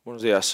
Buenos días.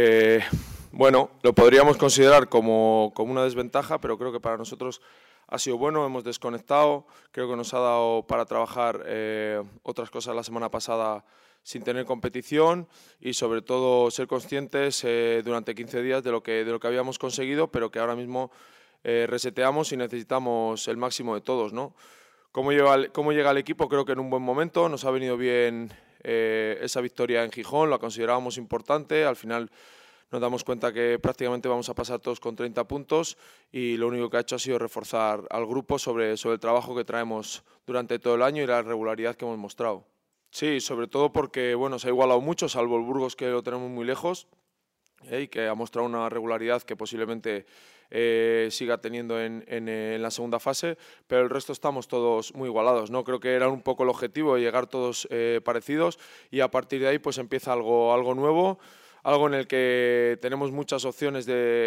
Bueno, lo podríamos considerar como una desventaja, pero creo que para nosotros ha sido bueno, hemos desconectado, creo que nos ha dado para trabajar otras cosas la semana pasada sin tener competición y sobre todo ser conscientes durante 15 días de lo que habíamos conseguido, pero que ahora mismo reseteamos y necesitamos el máximo de todos, ¿no? ¿Cómo llega el equipo? Creo que en un buen momento, nos ha venido bien esa victoria en Gijón, la considerábamos importante, al final nos damos cuenta que prácticamente vamos a pasar todos con 30 puntos y lo único que ha hecho ha sido reforzar al grupo sobre el trabajo que traemos durante todo el año y la regularidad que hemos mostrado. Sí, sobre todo porque bueno, se ha igualado mucho, salvo el Burgos que lo tenemos muy lejos y que ha mostrado una regularidad que posiblemente siga teniendo en la segunda fase, pero el resto estamos todos muy igualados, ¿no? Creo que era un poco el objetivo, llegar todos parecidos y a partir de ahí pues empieza algo nuevo, algo en el que tenemos muchas opciones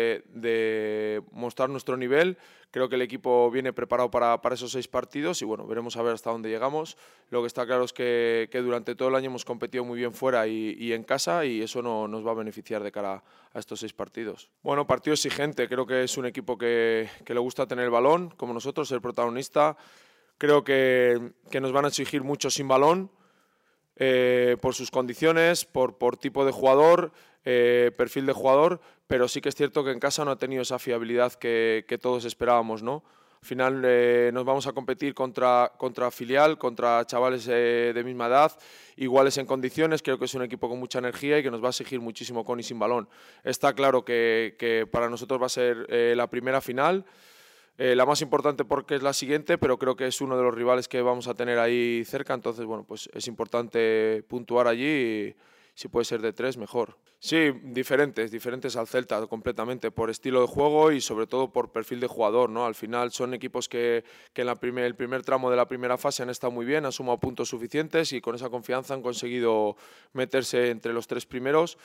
de mostrar nuestro nivel. Creo que el equipo viene preparado para esos 6 partidos y bueno, veremos a ver hasta dónde llegamos. Lo que está claro es que durante todo el año hemos competido muy bien fuera y en casa y eso nos va a beneficiar de cara a estos 6 partidos. Bueno, partido exigente, creo que es un equipo que le gusta tener el balón, como nosotros, ser protagonista. Creo que nos van a exigir mucho sin balón, por sus condiciones, por tipo de jugador, perfil de jugador, pero sí que es cierto que en casa no ha tenido esa fiabilidad que todos esperábamos, ¿no? Al final nos vamos a competir contra filial, contra chavales de misma edad, iguales en condiciones. Creo que es un equipo con mucha energía y que nos va a exigir muchísimo con y sin balón. Está claro que para nosotros va a ser la primera final, la más importante porque es la siguiente, pero creo que es uno de los rivales que vamos a tener ahí cerca, entonces bueno, pues es importante puntuar allí y si puede ser de 3, mejor. Sí, diferentes al Celta completamente, por estilo de juego y sobre todo por perfil de jugador, ¿no? Al final son equipos que en el primer tramo de la primera fase han estado muy bien, han sumado puntos suficientes y con esa confianza han conseguido meterse entre los 3 primeros.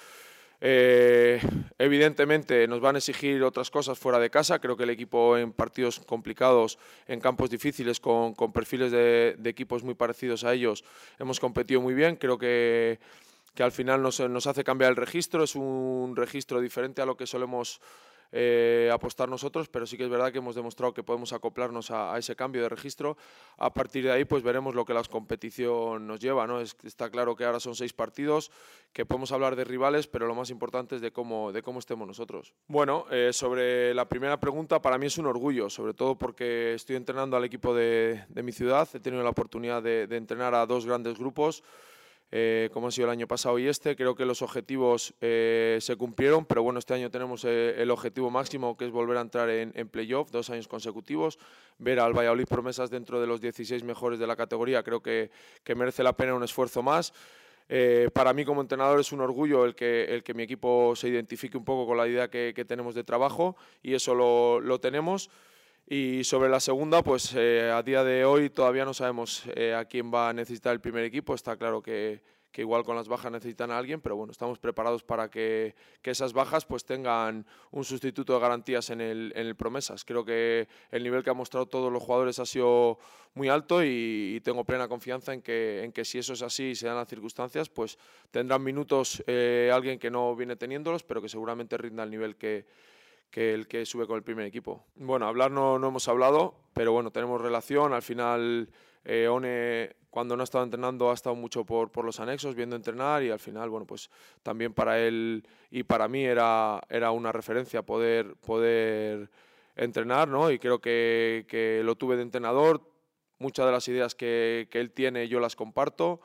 Evidentemente nos van a exigir otras cosas fuera de casa. Creo que el equipo en partidos complicados, en campos difíciles, con perfiles de equipos muy parecidos a ellos, hemos competido muy bien. Creo que al final nos hace cambiar el registro. Es un registro diferente a lo que solemos apostar nosotros, pero sí que es verdad que hemos demostrado que podemos acoplarnos a ese cambio de registro. A partir de ahí pues veremos lo que la competición nos lleva, ¿no? Está claro que ahora son 6 partidos, que podemos hablar de rivales, pero lo más importante es de cómo estemos nosotros. Bueno, sobre la primera pregunta, para mí es un orgullo, sobre todo porque estoy entrenando al equipo de mi ciudad. He tenido la oportunidad de entrenar a 2 grandes grupos, como ha sido el año pasado y este. Creo que los objetivos se cumplieron, pero bueno, este año tenemos el objetivo máximo, que es volver a entrar en playoff 2 años consecutivos, ver al Valladolid Promesas dentro de los 16 mejores de la categoría. Creo que merece la pena un esfuerzo más. Para mí como entrenador es un orgullo el que mi equipo se identifique un poco con la idea que tenemos de trabajo y eso lo tenemos. Y sobre la segunda, pues a día de hoy todavía no sabemos a quién va a necesitar el primer equipo. Está claro que igual con las bajas necesitan a alguien, pero bueno, estamos preparados para que esas bajas pues tengan un sustituto de garantías en el Promesas. Creo que el nivel que han mostrado todos los jugadores ha sido muy alto y tengo plena confianza en que si eso es así y se dan las circunstancias, pues tendrán minutos alguien que no viene teniéndolos, pero que seguramente rinda al nivel que el que sube con el primer equipo. Bueno, hablar no hemos hablado, pero bueno, tenemos relación. Al final, One, cuando no ha estado entrenando, ha estado mucho por los anexos, viendo entrenar y al final, bueno, pues también para él y para mí era una referencia poder entrenar, ¿no? Y creo que lo tuve de entrenador. Muchas de las ideas que él tiene yo las comparto.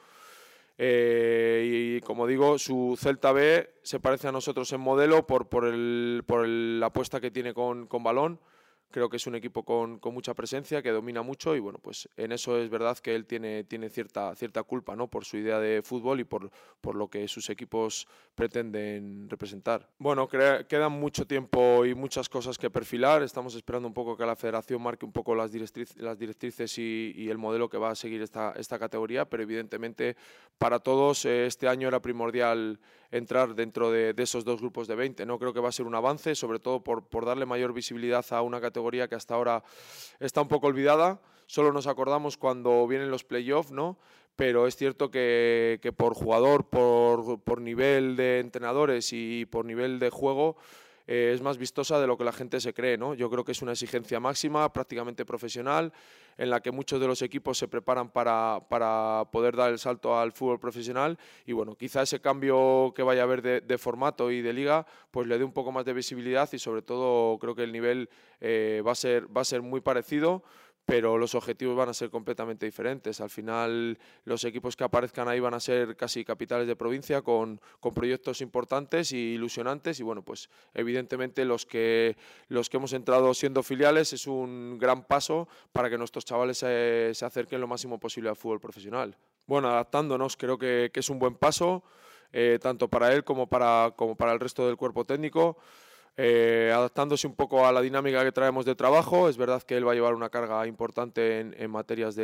Y como digo, su Celta B se parece a nosotros en modelo por la apuesta que tiene con balón. Creo que es un equipo con mucha presencia, que domina mucho y bueno, pues en eso es verdad que él tiene cierta culpa, ¿no? Por su idea de fútbol y por lo que sus equipos pretenden representar. Bueno, quedan mucho tiempo y muchas cosas que perfilar. Estamos esperando un poco que la federación marque un poco las directrices y el modelo que va a seguir esta categoría, pero evidentemente para todos este año era primordial entrar dentro de esos 2 grupos de 20, ¿no? Creo que va a ser un avance, sobre todo por darle mayor visibilidad a una categoría que hasta ahora está un poco olvidada. Solo nos acordamos cuando vienen los playoffs, ¿no? pero es cierto que por jugador, por nivel de entrenadores y por nivel de juego, es más vistosa de lo que la gente se cree, ¿no? Yo creo que es una exigencia máxima, prácticamente profesional, en la que muchos de los equipos se preparan para poder dar el salto al fútbol profesional y bueno, quizá ese cambio que vaya a haber de formato y de liga, pues le dé un poco más de visibilidad y sobre todo creo que el nivel va a ser muy parecido, pero los objetivos van a ser completamente diferentes. Al final, los equipos que aparezcan ahí van a ser casi capitales de provincia con proyectos importantes y ilusionantes y bueno, pues evidentemente los que hemos entrado siendo filiales es un gran paso para que nuestros chavales se acerquen lo máximo posible al fútbol profesional. Bueno, adaptándonos creo que es un buen paso, tanto para él como para el resto del cuerpo técnico. Adaptándose un poco a la dinámica que traemos de trabajo. Es verdad que él va a llevar una carga importante en materias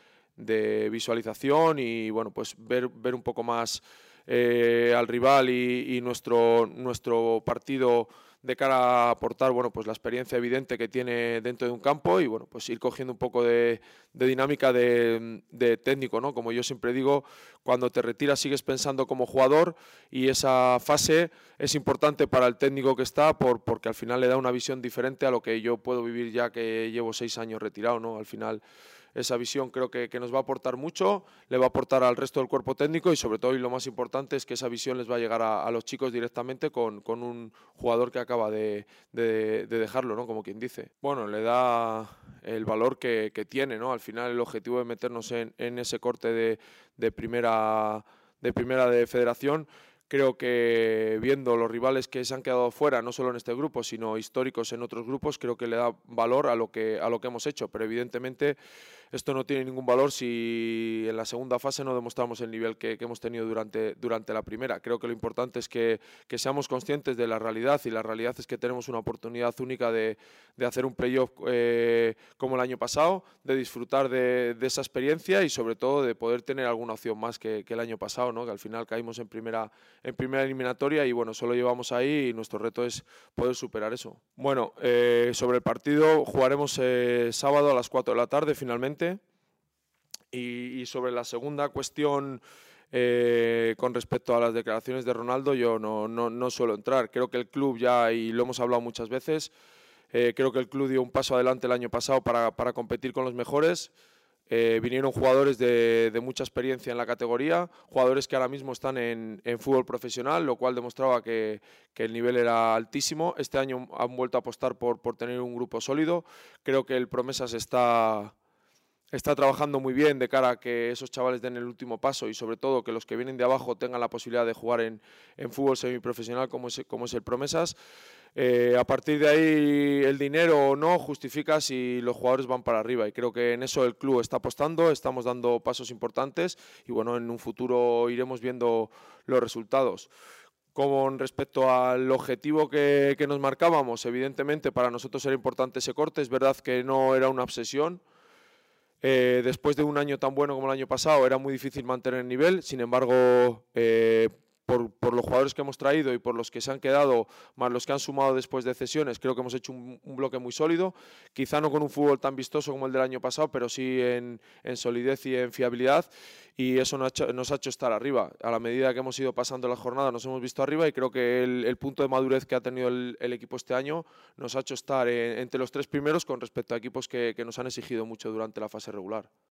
de visualización y bueno, pues ver un poco más al rival y nuestro partido de cara a aportar bueno, pues la experiencia evidente que tiene dentro de un campo y bueno, pues ir cogiendo un poco de dinámica de técnico, ¿no? Como yo siempre digo, cuando te retiras sigues pensando como jugador y esa fase es importante para el técnico que está porque al final le da una visión diferente a lo que yo puedo vivir ya que llevo 6 años retirado, ¿no? Al final esa visión creo que nos va a aportar mucho, le va a aportar al resto del cuerpo técnico y sobre todo y lo más importante es que esa visión les va a llegar a los chicos directamente con un jugador que acaba de dejarlo, ¿no? Como quien dice. Bueno, le da el valor que tiene, ¿no? Al final el objetivo de meternos en ese corte de primera de federación. Creo que viendo los rivales que se han quedado fuera, no solo en este grupo, sino históricos en otros grupos, creo que le da valor a lo que hemos hecho. Pero evidentemente esto no tiene ningún valor si en la segunda fase no demostramos el nivel que hemos tenido durante la primera. Creo que lo importante es que seamos conscientes de la realidad y la realidad es que tenemos una oportunidad única de hacer un playoff como el año pasado, de disfrutar de esa experiencia y sobre todo de poder tener alguna opción más que el año pasado, ¿no? Que al final caímos en primera eliminatoria y bueno, solo llevamos ahí y nuestro reto es poder superar eso. Bueno, sobre el partido jugaremos sábado a las 4 de la tarde finalmente y sobre la segunda cuestión con respecto a las declaraciones de Ronaldo yo no suelo entrar. Creo que el club ya, y lo hemos hablado muchas veces, creo que el club dio un paso adelante el año pasado para competir con los mejores. Vinieron jugadores de mucha experiencia en la categoría, jugadores que ahora mismo están en fútbol profesional, lo cual demostraba que el nivel era altísimo. Este año han vuelto a apostar por tener un grupo sólido. Creo que el Promesas está trabajando muy bien de cara a que esos chavales den el último paso y sobre todo que los que vienen de abajo tengan la posibilidad de jugar en fútbol semiprofesional como es el Promesas. A partir de ahí el dinero o no justifica si los jugadores van para arriba y creo que en eso el club está apostando, estamos dando pasos importantes y bueno, en un futuro iremos viendo los resultados. Con respecto al objetivo que nos marcábamos, evidentemente para nosotros era importante ese corte, es verdad que no era una obsesión. Después de un año tan bueno como el año pasado era muy difícil mantener el nivel, sin embargo por los jugadores que hemos traído y por los que se han quedado, más los que han sumado después de cesiones, creo que hemos hecho un bloque muy sólido, quizá no con un fútbol tan vistoso como el del año pasado, pero sí en solidez y en fiabilidad, y eso nos ha hecho estar arriba. A la medida que hemos ido pasando las jornadas nos hemos visto arriba y creo que el punto de madurez que ha tenido el equipo este año nos ha hecho estar entre los 3 primeros con respecto a equipos que nos han exigido mucho durante la fase regular.